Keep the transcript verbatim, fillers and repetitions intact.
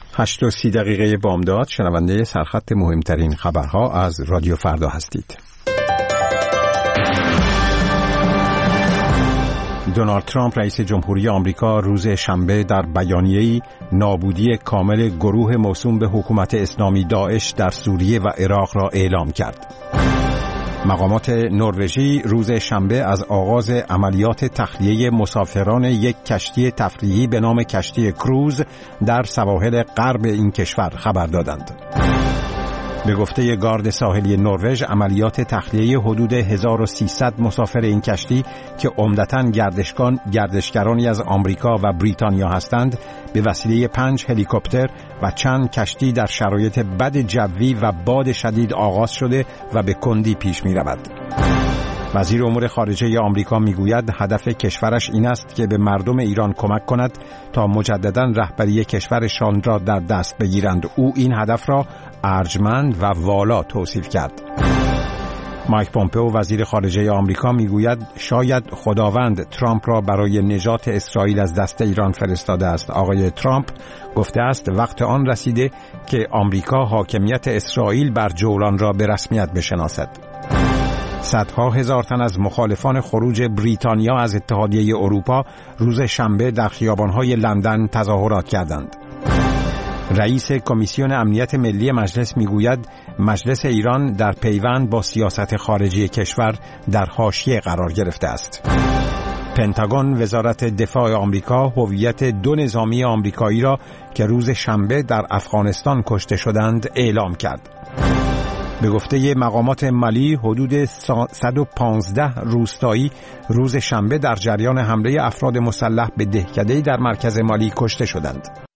هشت و سی دقیقه بامداد. شنونده سرخط مهمترین خبرها از رادیو فردا هستید. دونالد ترامپ رئیس جمهوری آمریکا روز شنبه در بیانیه‌ای نابودی کامل گروه موسوم به حکومت اسلامی داعش در سوریه و عراق را اعلام کرد. مقامات نروژی روز شنبه از آغاز عملیات تخلیه مسافران یک کشتی تفریحی به نام کشتی کروز در سواحل غرب این کشور خبر دادند. به گفته گارد ساحلی نروژ، عملیات تخلیه حدود هزار و سیصد مسافر این کشتی که عمدتاً گردشگان گردشگرانی از آمریکا و بریتانیا هستند، به وسیله پنج هلیکوپتر و چند کشتی در شرایط بد جوی و باد شدید آغاز شده و به کندی پیش می رود. وزیر امور خارجه آمریکا میگوید هدف کشورش این است که به مردم ایران کمک کند تا مجدداً رهبری کشورشان را در دست بگیرند. او این هدف را ارجمند و والا توصیف کرد. مایک پومپئو وزیر خارجه آمریکا میگوید شاید خداوند ترامپ را برای نجات اسرائیل از دست ایران فرستاده است. آقای ترامپ گفته است وقت آن رسیده که آمریکا حاکمیت اسرائیل بر جولان را به رسمیت بشناسد. صدها هزار تن از مخالفان خروج بریتانیا از اتحادیه اروپا روز شنبه در خیابان‌های لندن تظاهرات کردند. رئیس کمیسیون امنیت ملی مجلس میگوید مجلس ایران در پیوند با سیاست خارجی کشور در حاشیه قرار گرفته است. پنتاگون وزارت دفاع آمریکا هویت دو نظامی آمریکایی را که روز شنبه در افغانستان کشته شدند اعلام کرد. به گفته مقامات مالی حدود صد و پانزده روستایی روز شنبه در جریان حمله افراد مسلح به دهکده‌ای در مرکز مالی کشته شدند.